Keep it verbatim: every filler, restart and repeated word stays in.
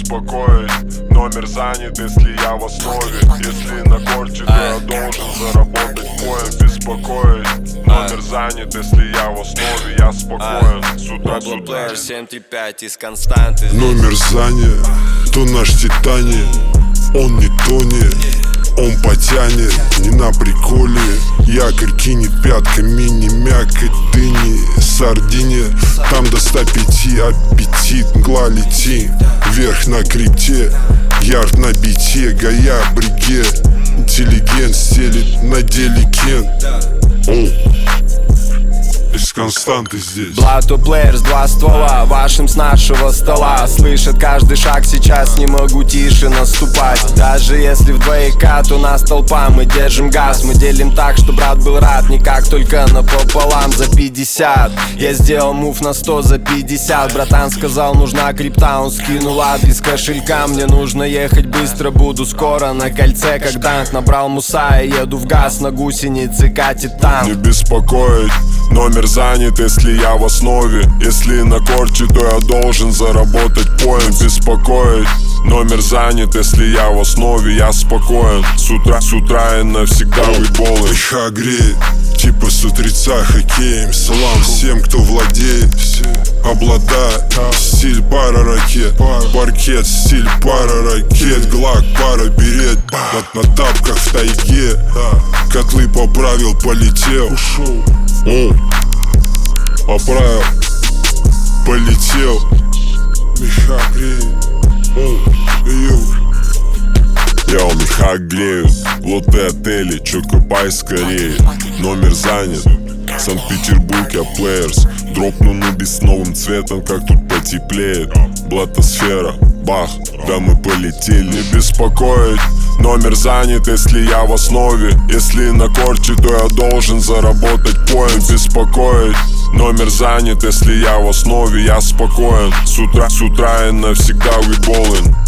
беспокоить. Номер занят, если я в основе. Если на корте, то я должен заработать поем. Беспокоить. Номер занят, если я в основе. Я спокоен. С утра, с утра. семь три пять из константы. Номер занят, то наш Титаник. Он не тонет, он потянет, не на приколе. Якорь кинет пятками, не мякоть дыни. Сардине, там до ста пяти аппетит. Мгла лети, вверх на крипте. Ярд на бите, гая бриге. Интеллигент стелит на деле кен. Из константы здесь. Блату плеерс, два ствола, вашим с нашего стола. Слышит каждый шаг, сейчас не могу тише наступать. Даже если в двоекат у нас толпа, мы держим газ. Мы делим так, что брат был рад, не как только напополам. За пятьдесят, я сделал мув на сто за пятьдесят. Братан сказал, нужна крипта, он скинул адрес кошелька. Мне нужно ехать быстро, буду скоро на кольце. Как данк, набрал муса и еду в газ. На гусенице катит танк. Не беспокоить. Номер занят, если я в основе. Если на корте, то я должен заработать поем. Беспокоить. Номер занят, если я в основе. Я спокоен. С утра, с утра и навсегда уйболы. Ха греет, типа с утреца хоккеем. Салам всем, кто владеет, обладает. Стиль пара ракет, паркет, стиль пара ракет. Глак, пара берет, на, на тапках в тайге. Котлы поправил, полетел. О, поправил, полетел. Меха греет. Йоу, меха греют, лоты отели, чё копай скорее. Номер занят, Санкт-Петербург, я плеерс. Дропну нуби с новым цветом, как тут потеплеет. Блатосфера, бах, да мы полетели. Не беспокоить. Номер занят, если я в основе. Если на корте, то я должен заработать поем. Беспокоить. Номер занят, если я в основе. Я спокоен. С утра, с утра и навсегда уйболен.